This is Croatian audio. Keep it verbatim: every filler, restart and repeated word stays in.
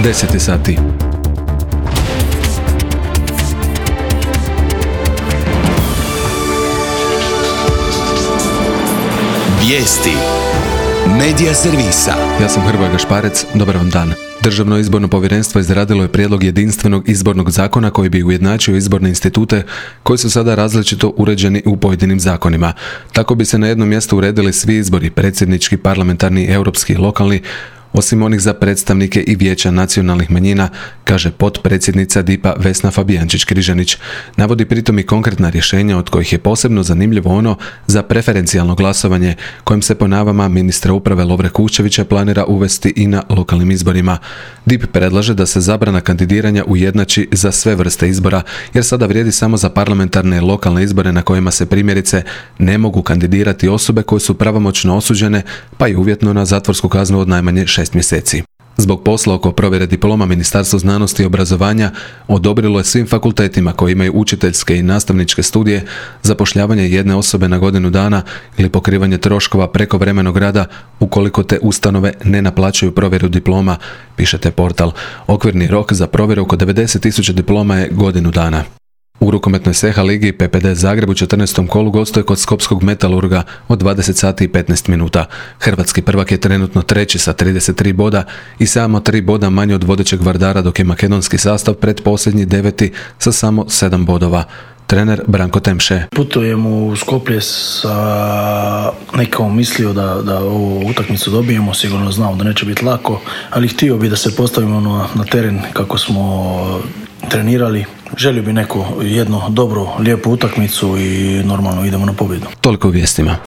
deset sati. Vijesti Medija servisa. Ja sam Hrvoje Gašparec, dobar vam dan. Državno izborno povjerenstvo izradilo je prijedlog jedinstvenog izbornog zakona koji bi ujednačio izborne institute koji su sada različito uređeni u pojedinim zakonima. Tako bi se na jednom mjestu uredili svi izbori, predsjednički, parlamentarni, europski i lokalni, osim onih za predstavnike i vijeća nacionalnih manjina, kaže potpredsjednica D I P-a Vesna Fabijančić-Križanić. Navodi pritom i konkretna rješenja od kojih je posebno zanimljivo ono za preferencijalno glasovanje kojim se po navama ministra uprave Lovre Kuščevića planira uvesti i na lokalnim izborima. D I P predlaže da se zabrana kandidiranja ujednači za sve vrste izbora, jer sada vrijedi samo za parlamentarne i lokalne izbore na kojima se primjerice ne mogu kandidirati osobe koje su pravomoćno osuđene, pa i uvjetno na zatvorsku kaznu od najmanje šest mjeseci. Zbog posla oko provjere diploma, Ministarstvo znanosti i obrazovanja odobrilo je svim fakultetima koji imaju učiteljske i nastavničke studije zapošljavanje jedne osobe na godinu dana ili pokrivanje troškova prekovremenog rada ukoliko te ustanove ne naplaćuju provjeru diploma, pišete portal. Okvirni rok za provjeru oko devedeset tisuća diploma je godinu dana. U rukometnoj S H ligi P P D Zagreb u četrnaestom kolu gostuje kod skopskog Metalurga od dvadeset sati i petnaest minuta. Hrvatski prvak je trenutno treći sa trideset tri boda i samo tri boda manje od vodećeg Vardara, dok je makedonski sastav pretposljednji deveti sa samo sedam bodova. Trener Branko Temše. Putujem u Skoplje sa nekom mislio da, da ovu utakmicu dobijemo, sigurno znamo da neće biti lako, ali htio bi da se postavimo na, na teren kako smo trenirali. Želio bi neku jednu dobru, lijepu utakmicu i normalno idemo na pobjedu. Toliko u vijestima.